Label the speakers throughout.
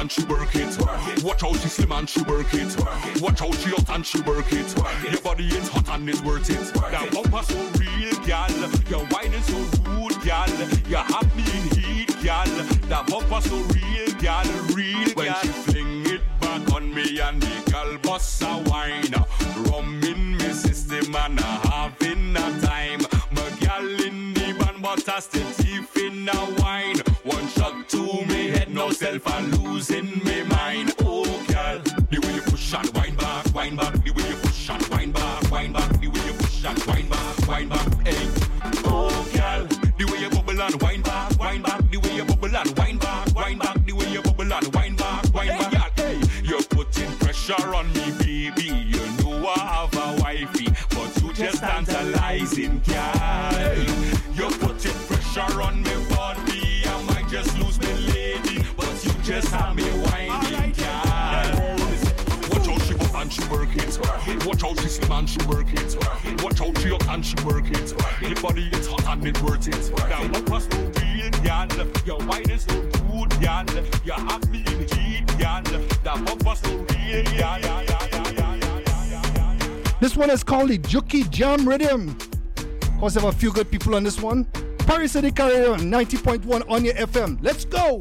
Speaker 1: and she work it. Watch how she slim and she work it. Watch how she hot and she work it. Your body is hot and it's worth it. That bumper so real, gal. Your wine is so rude, gal. You have me in heat, gal. That bumper so real, gal, real, gal. When she fling it back on me and the gal bust a wine. Rum in me system and having a time. My gal in the band but I still thief in a wine. One shot to me head, no self and losing me mind. Oh gal, the way you push and wind back, wind back. The way you push and wind back, wind back. The way you push and wind back, wind back. Hey, oh gal, the way you bubble and wind back, wind back. The way you bubble and wind back, wind back. The way you bubble and wind back, wind back. Hey, you're putting pressure on me, baby. You know I have a wifey, but you just tantalizing, gal. You're putting pressure on me, body. I might just lose me, lady, but you just have me whining, gal. Watch how she up and she work it. Watch how she slim and she work it. Watch how she up and she work it. Your body is hot and it's worth it. Now what was so real, gal? Your wine is so good, gal. You have me in heat, gal. That what was so real, gal.
Speaker 2: This one is called the Juki Jam Rhythm. Of course, there are a few good people on this one. Paris City Carrier 90.1 on your FM. Let's go!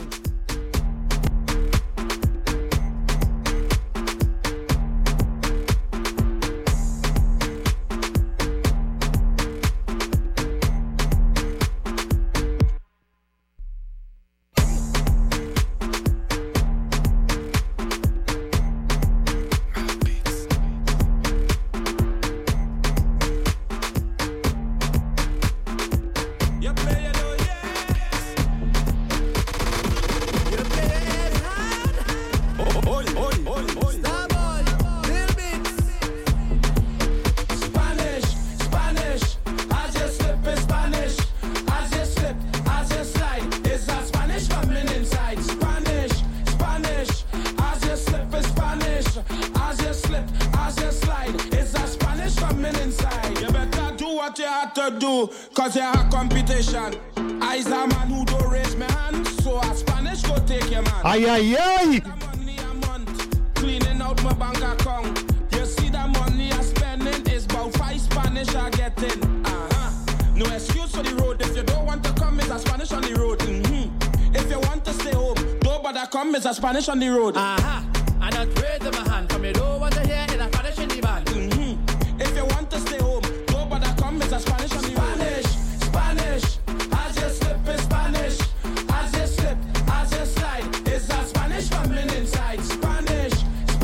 Speaker 3: Cause you have competition. I's a man who don't raise my hand, so a Spanish go take your man.
Speaker 2: Aye, aye, aye.
Speaker 3: Money a month, cleaning out my bank account. You see the money I'm spending is about 5 Spanish I getting. No excuse for the road. If you don't want to come, it's a Spanish on the road. If you want to stay home, don't bother come, it's a Spanish on the road.
Speaker 4: I don't raise my hand, from you don't want to hear it's a Spanish in the band.
Speaker 3: If you want to stay home, don't bother come, it's a Spanish on the road. Spanish, as you slip in Spanish, as you slip, as you slide, it's a Spanish coming inside. Spanish,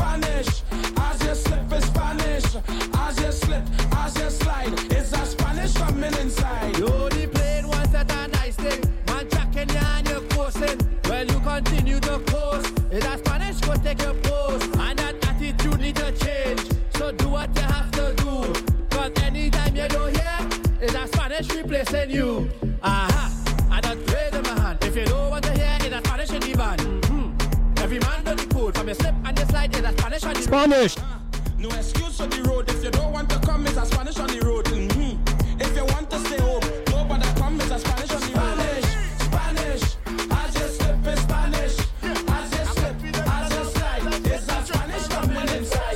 Speaker 3: as you slip in Spanish, as you slip, as you slide, it's a Spanish coming inside.
Speaker 4: You only playing once at a nice thing, man tracking you and you're coasting. Well, you continue to coast, it's a Spanish go take your post, and that attitude need to change. So do what you have to do, cause anytime you don't hear, it's a Spanish replacing you. I don't raise my hand. If you don't want to hear, it's a Spanish in the band. Every man does the code. From your slip and your slide, it's a Spanish on the
Speaker 2: Spanish.
Speaker 3: No excuse on the road. If you don't want to come, it's a Spanish on the road. If you want to stay home, don't bother come, it's a Spanish on the road. Spanish, as you slip in Spanish, as you slip, as you slide, it's a Spanish coming inside.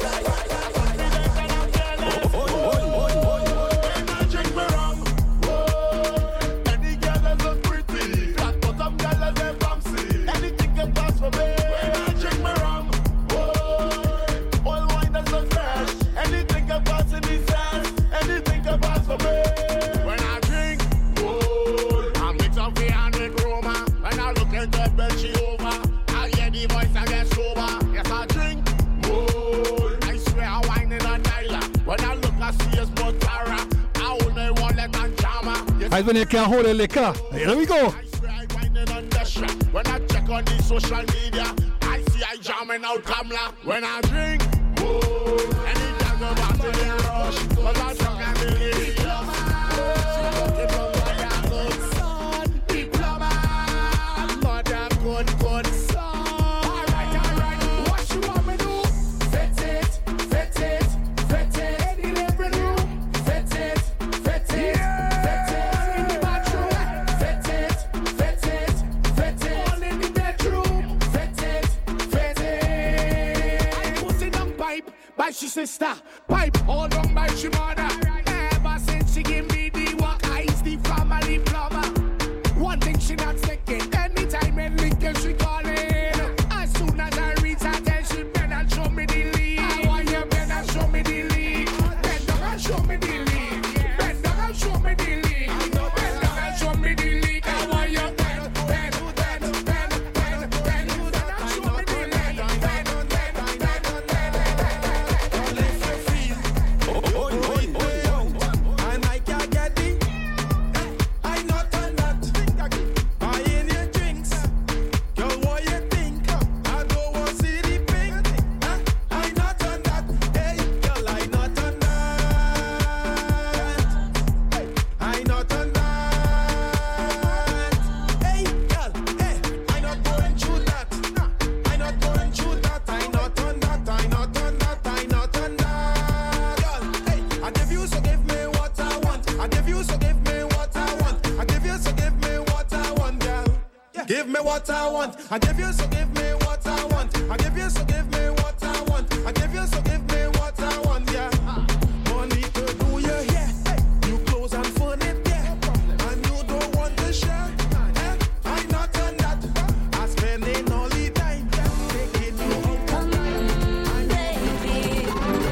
Speaker 2: When you can't hold a liquor. Here we go.
Speaker 5: When I check on the social media, I see I jamming out Kamla. When I drink, any time I'm out in the rush, cause I drunk and believe. Diploma, mother good son. Alright, what you want me do? Fit it in every room. Fit it. Fit it, all in the bedroom. Fit it. by she sister. Pipe all on by she mother. Ever since she give me the work, I is the family plumber. One thing she not second. Anytime and Lincoln she calling. As soon as I reach her, then she better show me the lead. I want you better show me the lead. Bend down and show me the lead. Bend down and show me the lead. Bend down and show me the lead. I want you bend. What I want, I give you, so give me what I want. I give you, so give me what I want. I give you, so give me what I want, yeah. Money to do your hair, you clothes and furniture, and you don't want to share. I not on that. I spending all the time taking you home.
Speaker 6: Come on, baby.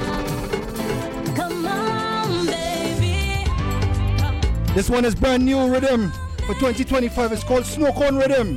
Speaker 6: Come on, baby.
Speaker 2: This one is brand new rhythm for 2025. It's called Snow Cone Rhythm.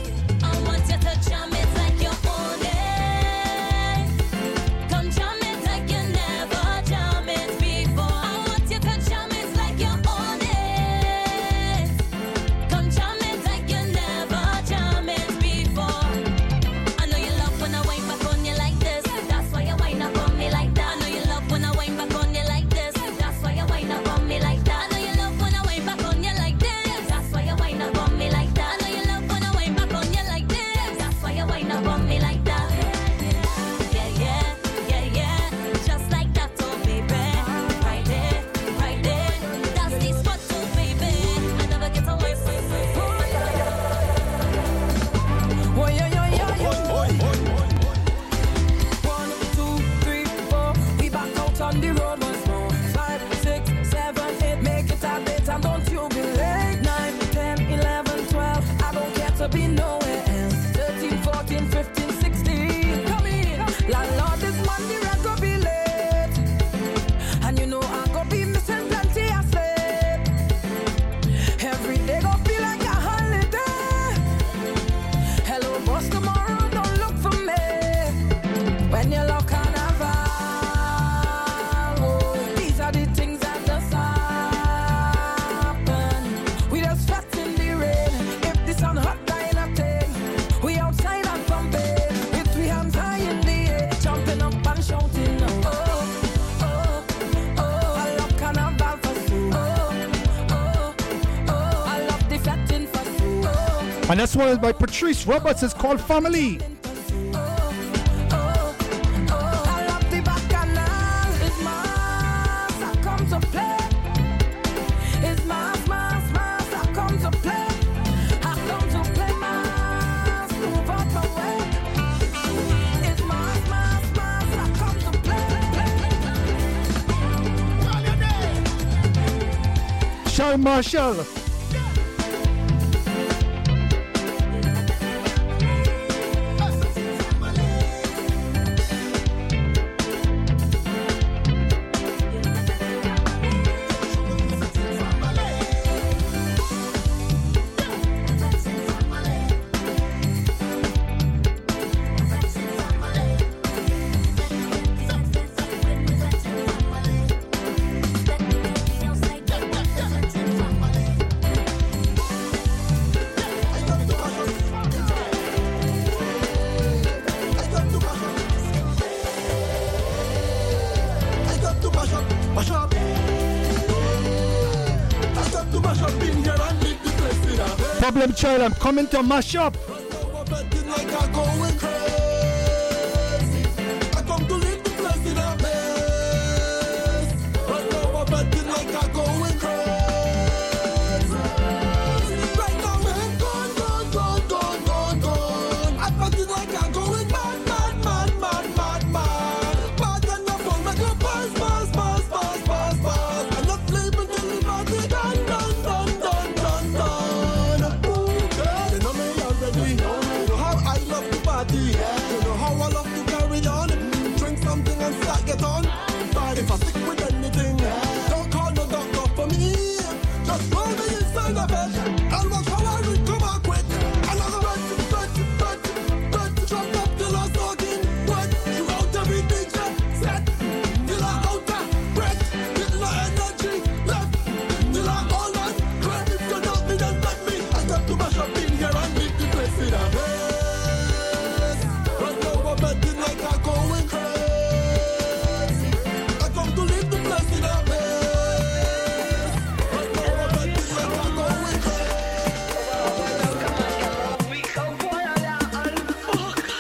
Speaker 2: And this one is by Patrice Roberts. It's called Family. Sean Marshall. Problem child, I'm coming to mash up.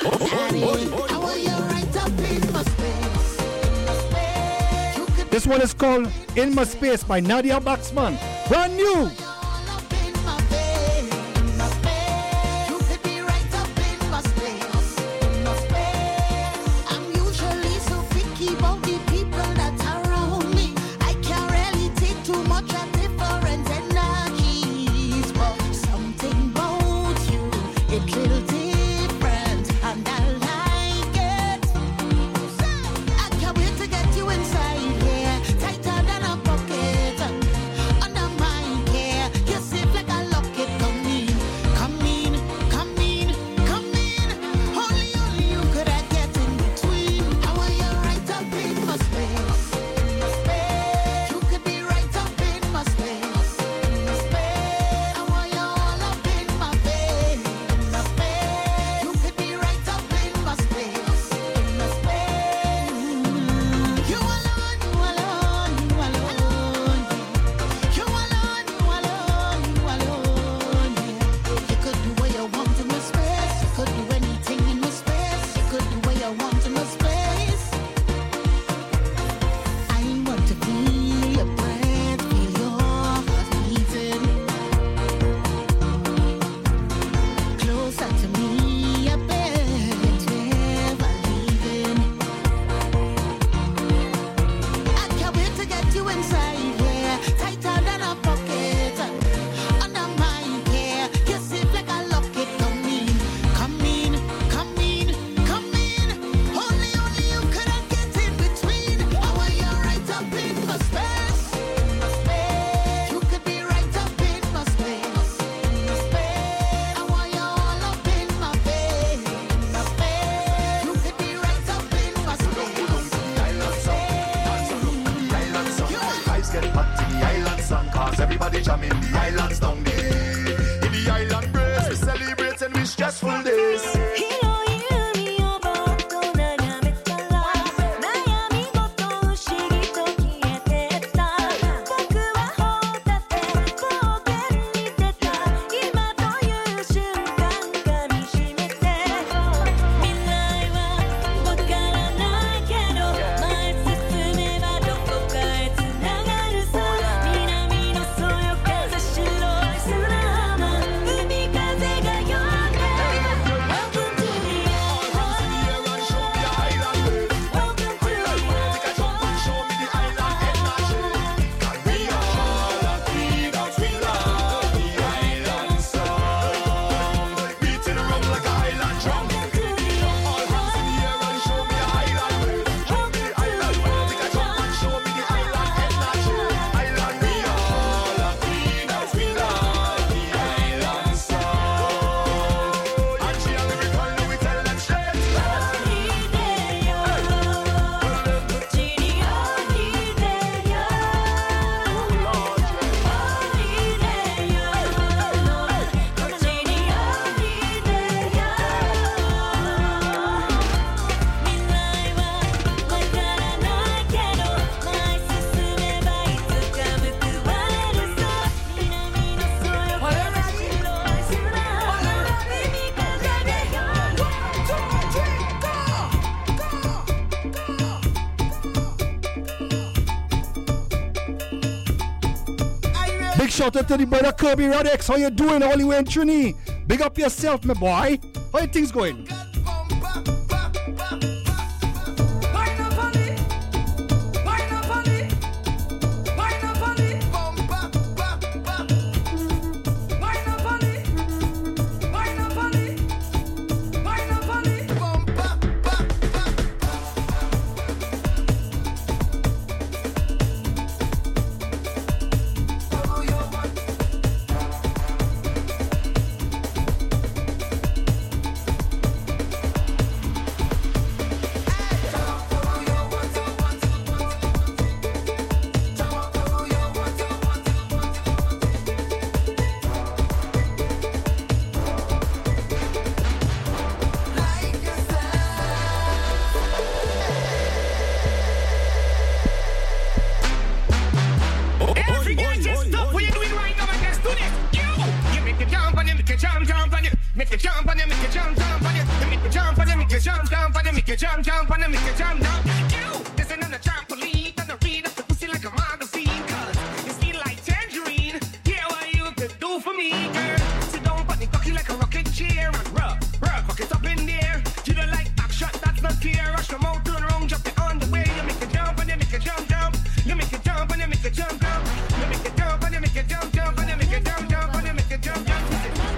Speaker 2: This one is called In My Space by Nadia Baxman. Brand new.
Speaker 7: Everybody jamming the islands down there. In the island breeze, we celebrating with stressful days.
Speaker 2: Shout out to the brother Kirby Radex. How you doing all the way in Trini? Big up yourself, my boy. How are things going?
Speaker 8: jump, jump, and I make you jump, jump. Ew, this ain't on the trampoline. Gonna read up the pussy like a magazine. Cause you feel like tangerine. Yeah, what you could do for me, girl. Sit down, put the cocky like a rocking chair. And rock, rock it up in there. You don't like action, that's not fair. Rush them out, turn around, jump it on the way. You make it jump, and you make it jump, jump. You make it jump, and you make it jump, jump. You make it jump, and you make it jump, jump. And you make it jump, jump, and you make it jump, jump.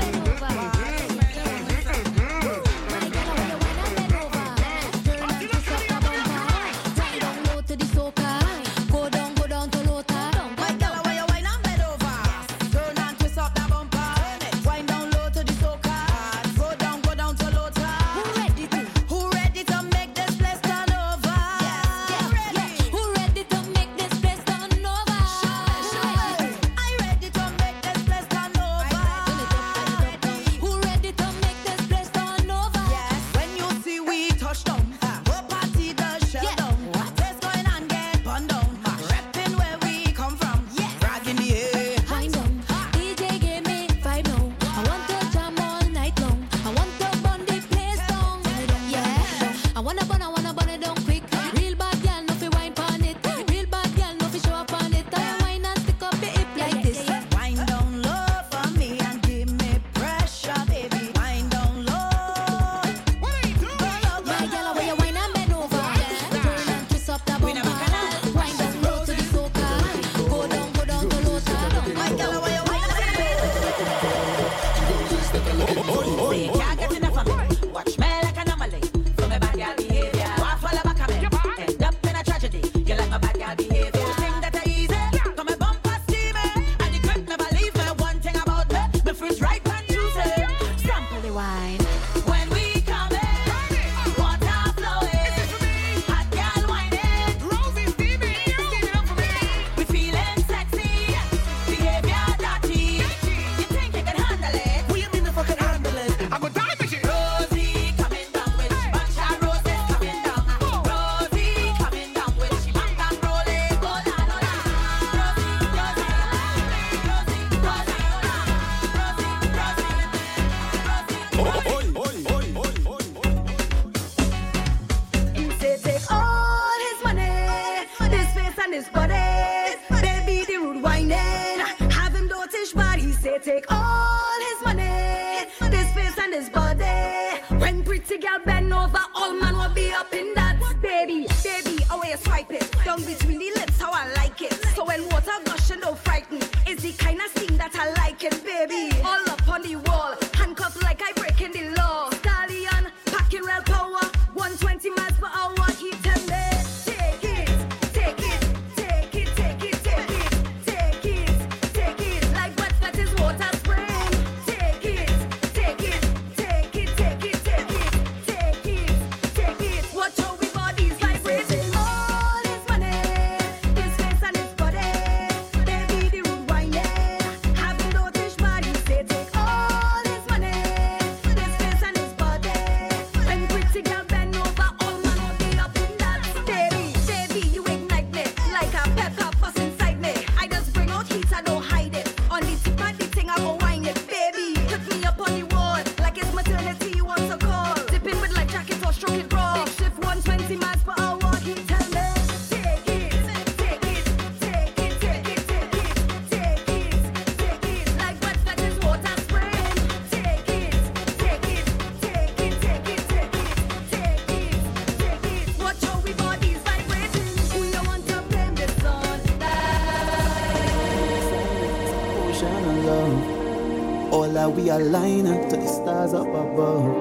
Speaker 9: We align up to the stars up above.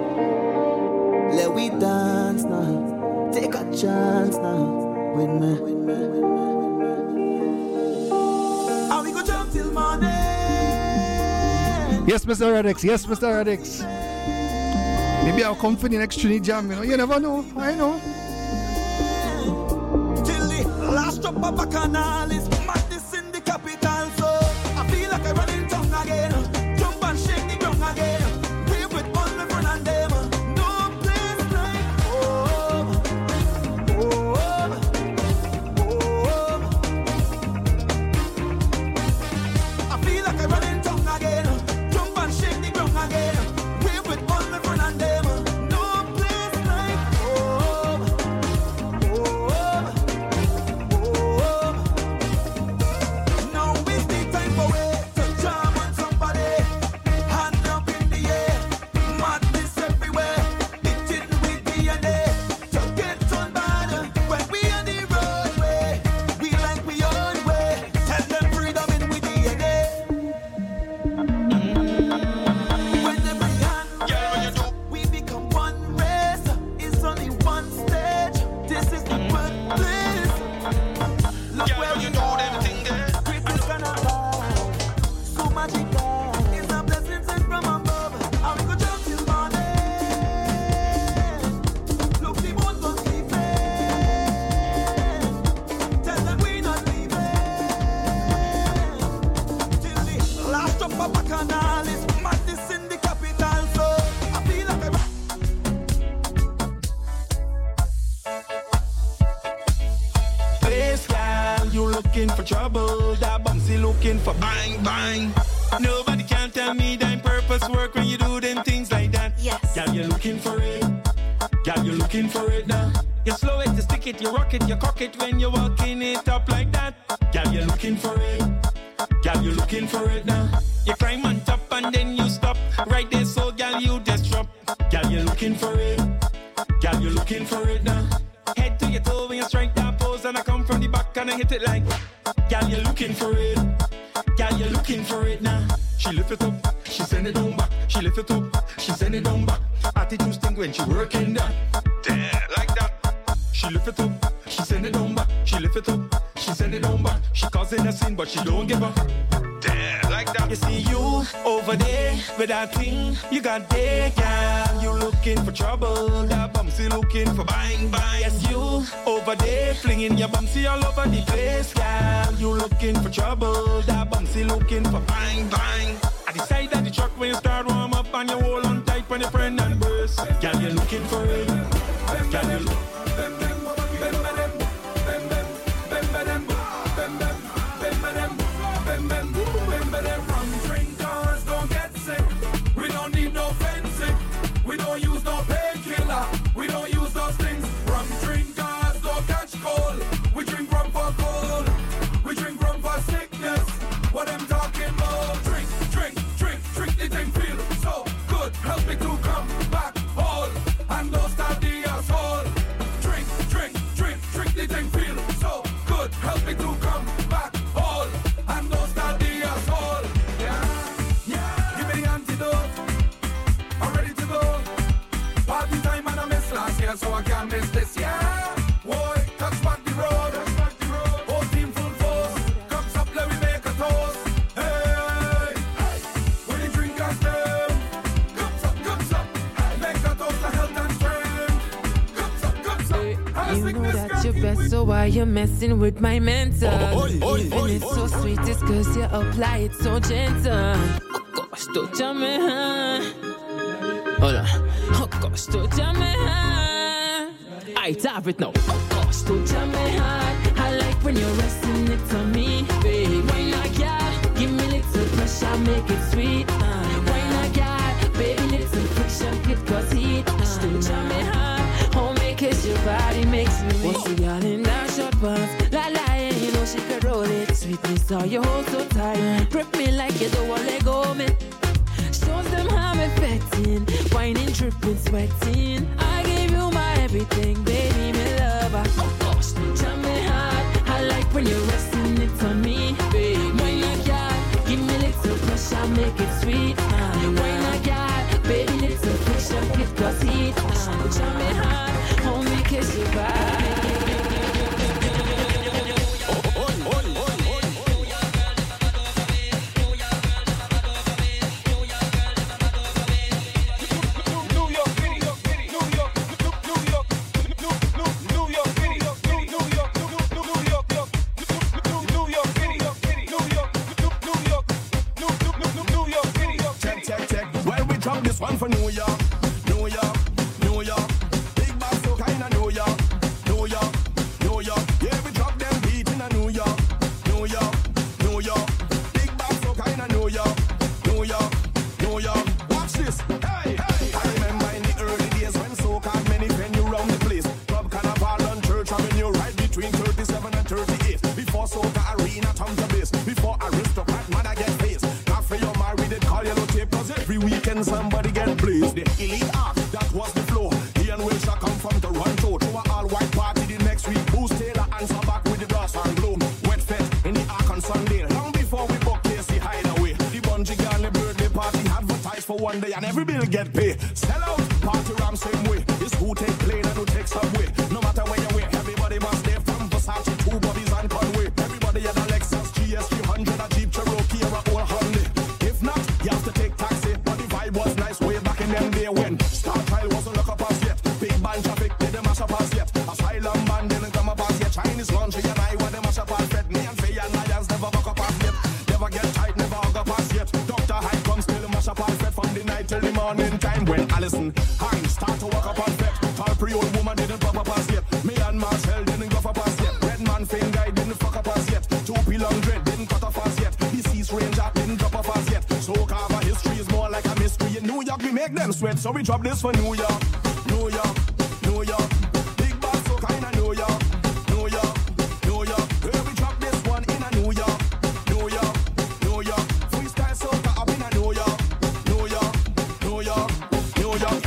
Speaker 9: Let we dance now. Take a chance now with me. Are we go jump till morning?
Speaker 2: Yes, Mr. Radix. Yes, Mr. Radix. Maybe I'll come for the next Trinity Jam. You know, you never know. I know.
Speaker 9: Till the last drop of a canal is madness in the capital. So I feel like I'm running tongue again. Shake the ground again. Play with all my friends and them. No place like home. Home. Home. I feel like I'm running tongue again. Jump and shake the ground again. Play with all my friends and them. No place like home. for trouble. That bumsy looking for bang, bang. Nobody can tell me that purpose work when you do them things like that.
Speaker 6: Yes.
Speaker 9: Girl, you're looking for it. Girl, you're looking for it now. You slow it, you stick it, you rock it, you cock it when you're walking it up like that. Girl, you're looking for it. Girl, you're looking for it now. You climb on top and then you stop. Right there, so girl, you just drop. Girl, you're looking for it. Girl, you're looking for it now. Head to your toe when you strike that pose, and I come from the back and I hit it like. Girl, you're looking for it. Girl, you're looking for it now. She lift it up, she send it down back. She lift it up, she send it down back. Attitude stink when she working down. Damn, like that. She lift it up, she send it down back. She lift it up, she send it down back. She causing a scene, but she don't give up. Damn, like that. You see you over there with that thing you got there, girl. You looking for trouble, that bumsy looking for bang, bang. Yes, you over there flinging your bumsy all over the place, girl. You looking for trouble, that bumsy looking for bang, bang. At the side of the truck when you start warm up and you hold on tight when your friend and burst. Girl, you looking for it. Girl, you Rum drinkers don't get sick. We don't need no fencing. We don't use no painkiller. We don't use those things. Rum drinkers don't catch cold. We drink rum for cold. We drink rum for sickness. What I'm talking about? Drink, drink, drink, drink. The thing feel so good. Help me to come back whole and don't start the asshole. Drink, drink, drink, drink. The thing feel so good. Help me to come back whole and don't start the asshole. Give me the antidote. I'm ready to go. Party time and I missed last year, so I can't miss this year. Boy, touch back the road. Whole team full force. Cups up, let me make a toast. Hey, when the drinkers them. Cups up. Make a toast to health and strength. Cups up. And
Speaker 10: You know
Speaker 9: sickness
Speaker 10: that
Speaker 9: can't
Speaker 10: you're
Speaker 9: keep
Speaker 10: best,
Speaker 9: me.
Speaker 10: so why you messing with my mental? Even it's so sweet, it's cause you apply it so gentle. Oh gosh, don't jam me, Hold on. Oh gosh, don't jam me, I have it now. Oh gosh, don't jam me hard. I like when you're resting it on me, baby. Why not, girl? Give me little pressure, make it sweet. Why not, girl? Baby, little friction, it cause heat. Don't jam me hard. Oh, make it your body makes me weak. What's the girl in that short pants? La la, and you know she can roll it. Sweetness, how you hold so tight. Grip me like you don't want to let go, man. Shows them how I'm affecting. Whining, dripping, sweating. I gave you my everything, baby, me lover. Oh gosh, jam me hard. I like when you're resting it on me, baby. Why not, girl? Give me little pressure, make it sweet. Why not, girl? Baby, little friction, it cause heat. Jam me hard, hold me, kiss your body.
Speaker 5: Well, we drop this one for New York. Big bad so kind of New York. Yeah, we drop them beat in a New York. Big bad so kind of New York. Watch this. Hey. I remember in the early days when so-called many venue round the place. Club Carnival on Church Avenue, right between 37 and 38. Before Soca Arena, Tom to base. Before Aristocrat, mother get face. After you're married, they call you no tape. Cause every weekend somebody get blazed. The elite act, that was the flow. Ian Wilshire come from Toronto. To a all-white party the next week. Bruce Taylor answer back with the brass and gloom. Wet fest in the Ark on Sunday. Long before we book Casey Hideaway. The Bungie Gang, the birthday party advertised for one day and every bill get paid. Sell out, party ram same way. It's who take plane and who take subway. No matter where you wear, everybody must stay from Versace, two bodies and Conway. Everybody at a Lexus, GS 300, a Jeep Cherokee or a old Hyundai. If not, you have to take taxi. But the vibe was nice way back in them day when Star Trial wasn't look up as yet. Big band traffic didn't mash up as yet. Asylum band didn't come up as yet. Chinese laundry and I were the mash up as yet. Me and Faye and Lions never buck up as yet. Never get tight, never hug up as yet. Dr. Hyde comes still mash up as yet. From the night till the morning time when Alison Hines start to walk up as yet. Tall Creole woman didn't pop up as yet. Me and Marcel didn't go up as yet. Red man Finn guy didn't fuck up as yet. Two
Speaker 9: make them sweat. So we drop this for New York, New York, New York. Big bad so kinda New York, New York, New York. Hey, we drop this one in a New York, New York, New York. Freestyle soca up in a New York, New York, New York, New York.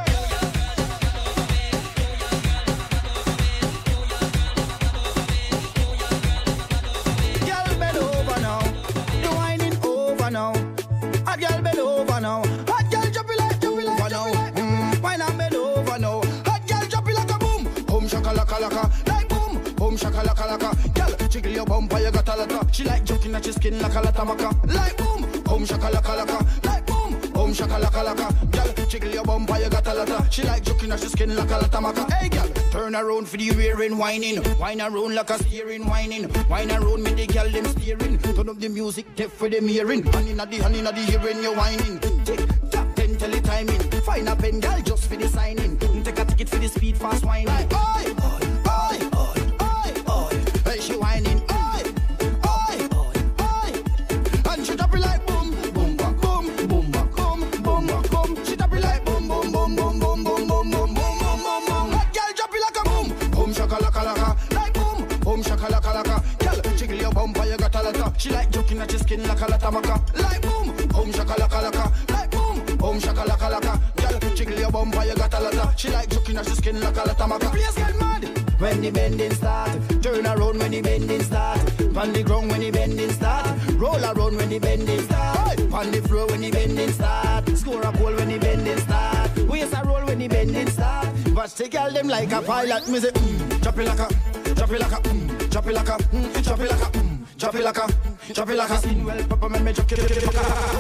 Speaker 3: Girl, bend over now. The whining over now. A girl bend over now. Hot girl drop it like now. Wine and bend over now. Hot girl drop it like a boom. Boom shakalaka laka. Like boom. Boom shakalaka laka. Girl, jiggle your bumper, you got a lata. She like joking at your skin like a lata maka. Like boom. Boom shakalaka laka. Like boom. Boom shakalaka laka. Girl, jiggle your bumper, you got a lata. She like joking at your skin like a lata maka. Hey girl, turn around for the rearing whining. Wine around like a steering whining. Wine around me the girl them steering. Turn up the music, deaf for them hearing. Honey na the hearing you whining. Tick tock, 10 tell the timing. Find a pen girl just for the signing. Take a ticket for the speed fast whining. Like oi, oi, oi, oi, oi. Hey she whining. Oi, oi, oi, oi. And she drop it like boom, boom, boom, boom, boom, boom, boom, boom, boom. She drop it like boom, boom, boom, boom, boom, boom, boom, boom, boom, boom, boom. That girl drop it like a boom, boom shakalaka laka. Like boom, boom shakalaka laka. Girl, jiggle your bumper, you got a lata. She like joking at your skin like a lata maka. Like boom, boom shakalaka laka. Like boom, boom shakalaka laka. Girl, jiggle your bumper, you got a lata. She like joking at your skin like a lata maka. Please get mad when the bending start. Turn around when the bending start. On the ground when the bending start. Roll around when the bending start. On the floor when the bending start. Score a goal when the bending start. Waist a roll when the bending start. Watch the girl them like a pilot. Me say, drop it like a, drop it like a, drop it like a, drop it like a, drop it like a, drop it like a. Skin well, papa man me drop it like a.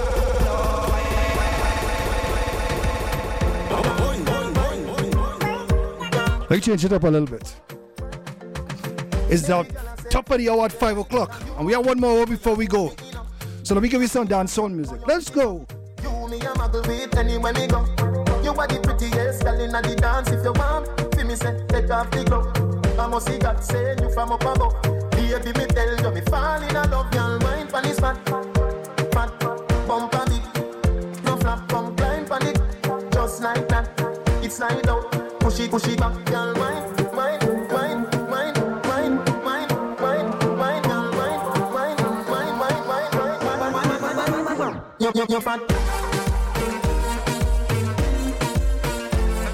Speaker 2: Let me change it up a little bit. It's the top of the hour at 5 o'clock. And we have one more hour before we go. So let me give you some dancehall music. Let's go.
Speaker 11: You me a muggle with anywhere me go. You are the prettiest girl in the dance. If you want, feel me say, take off the glove. I must see God send you from up above. Baby, me tell you, me fall in love. Y'all mind pan is fat. Fat, bump on it. No flap, come climb on it. Just like that. It's slide out. Push it back. Y'all mind. You're fat.